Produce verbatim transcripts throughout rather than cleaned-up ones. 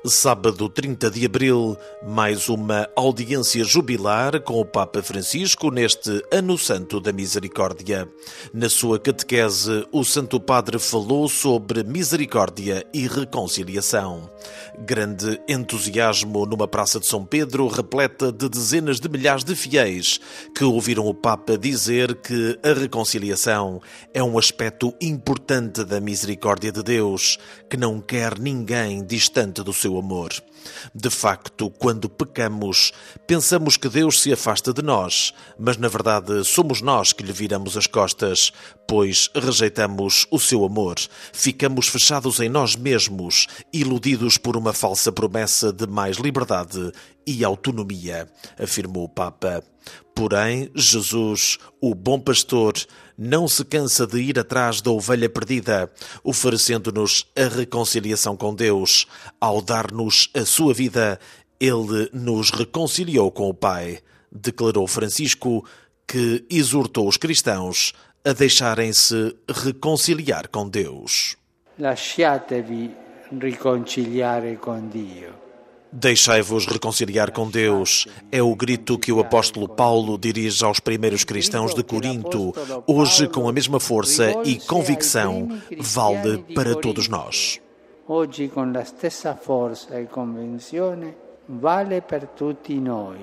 Sábado trinta de abril, mais uma audiência jubilar com o Papa Francisco neste Ano Santo da Misericórdia. Na sua catequese, o Santo Padre falou sobre misericórdia e reconciliação. Grande entusiasmo numa praça de São Pedro, repleta de dezenas de milhares de fiéis que ouviram o Papa dizer que a reconciliação é um aspecto importante da misericórdia de Deus, que não quer ninguém distante do seu amor. De facto, quando pecamos, pensamos que Deus se afasta de nós, mas na verdade somos nós que lhe viramos as costas, pois rejeitamos o seu amor, ficamos fechados em nós mesmos, iludidos por uma falsa promessa de mais liberdade e autonomia, afirmou o Papa. Porém, Jesus, o bom pastor, não se cansa de ir atrás da ovelha perdida, oferecendo-nos a reconciliação com Deus. Ao dar-nos a sua vida, ele nos reconciliou com o Pai, declarou Francisco, que exortou os cristãos a deixarem-se reconciliar com Deus. Lasciatevi riconciliare con Dio. Deixai-vos reconciliar com Deus. É o grito que o apóstolo Paulo dirige aos primeiros cristãos de Corinto. Hoje, com a mesma força e convicção, vale para todos nós. Hoje, com a stessa força e convinzione, vale per tutti noi.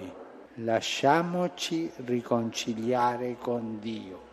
Lasciamoci riconciliare con Dio.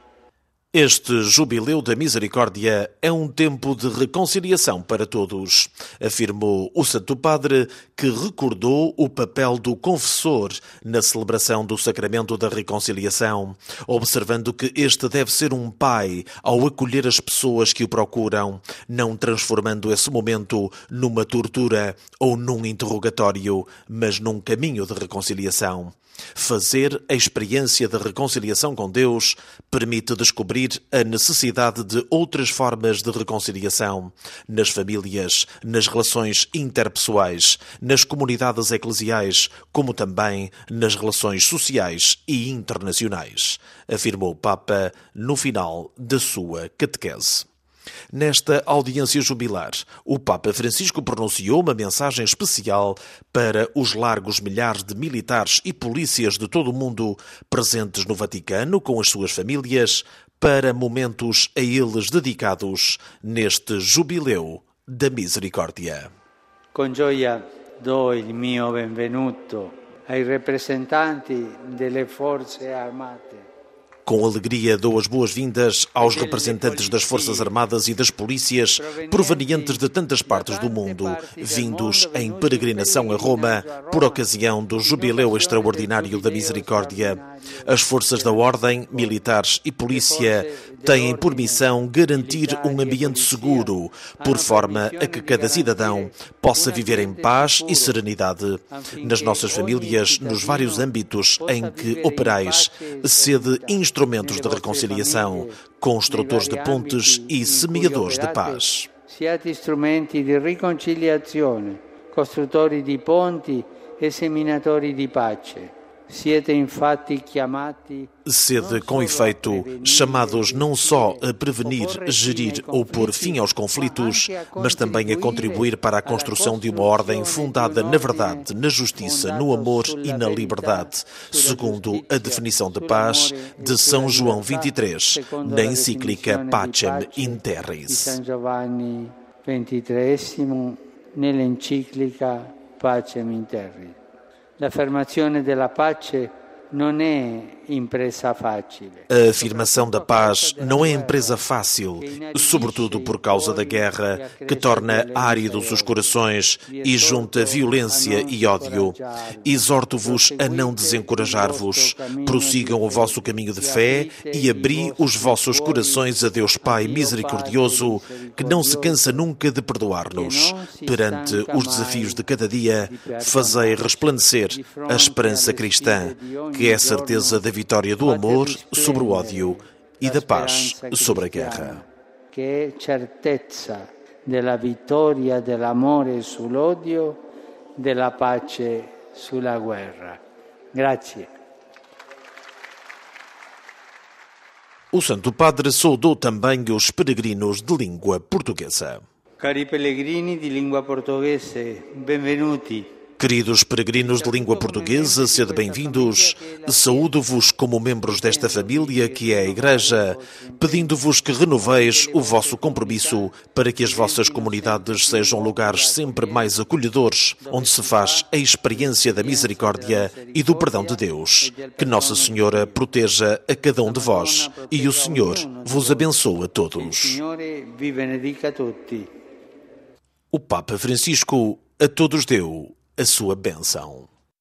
Este Jubileu da Misericórdia é um tempo de reconciliação para todos, afirmou o Santo Padre, que recordou o papel do confessor na celebração do Sacramento da Reconciliação, observando que este deve ser um pai ao acolher as pessoas que o procuram, não transformando esse momento numa tortura ou num interrogatório, mas num caminho de reconciliação. Fazer a experiência da reconciliação com Deus permite descobrir a necessidade de outras formas de reconciliação nas famílias, nas relações interpessoais, nas comunidades eclesiais, como também nas relações sociais e internacionais, afirmou o Papa no final da sua catequese. Nesta audiência jubilar, o Papa Francisco pronunciou uma mensagem especial para os largos milhares de militares e polícias de todo o mundo presentes no Vaticano com as suas famílias, para momentos a eles dedicados neste Jubileu da Misericórdia. Com gioia do il mio benvenuto ai rappresentanti delle forze armate. Com alegria dou as boas-vindas aos representantes das Forças Armadas e das Polícias provenientes de tantas partes do mundo, vindos em peregrinação a Roma por ocasião do Jubileu Extraordinário da Misericórdia. As forças da Ordem, militares e polícia têm por missão garantir um ambiente seguro, por forma a que cada cidadão possa viver em paz e serenidade. Nas nossas famílias, nos vários âmbitos em que operais, sede instrumentos de reconciliação, construtores de pontes e semeadores de paz. Siate strumenti di riconciliazione, costruttori di ponti e seminatori di pace. Siete infatti chiamati. Sede, com efeito, chamados não só a prevenir, gerir ou pôr fim aos conflitos, mas também a contribuir para a construção de uma ordem fundada na verdade, na justiça, no amor e na liberdade, segundo a definição de paz de São João vinte e três, na encíclica Pacem in Terris. San Giovanni ventitreesimo, nell'enciclica Pacem in Terris. L'affermazione della pace non è impresa facile. A afirmação da paz não é empresa fácil, sobretudo por causa da guerra, que torna áridos os corações e junta violência e ódio. Exorto-vos a não desencorajar-vos. Prossigam o vosso caminho de fé e abri os vossos corações a Deus Pai misericordioso, que não se cansa nunca de perdoar-nos. Perante os desafios de cada dia, fazei resplandecer a esperança cristã, que é a certeza da vitória do amor sobre o ódio e da paz sobre a guerra. Que é certeza da vitória do amor sobre o ódio, da pace sobre a guerra. Grazie. O Santo Padre saudou também os peregrinos de língua portuguesa. Cari pellegrini di lingua portoghese, benvenuti. Queridos peregrinos de língua portuguesa, sede bem-vindos. Saúdo-vos como membros desta família que é a Igreja, pedindo-vos que renoveis o vosso compromisso para que as vossas comunidades sejam lugares sempre mais acolhedores, onde se faz a experiência da misericórdia e do perdão de Deus. Que Nossa Senhora proteja a cada um de vós e o Senhor vos abençoe a todos. O Papa Francisco a todos deu a sua bênção.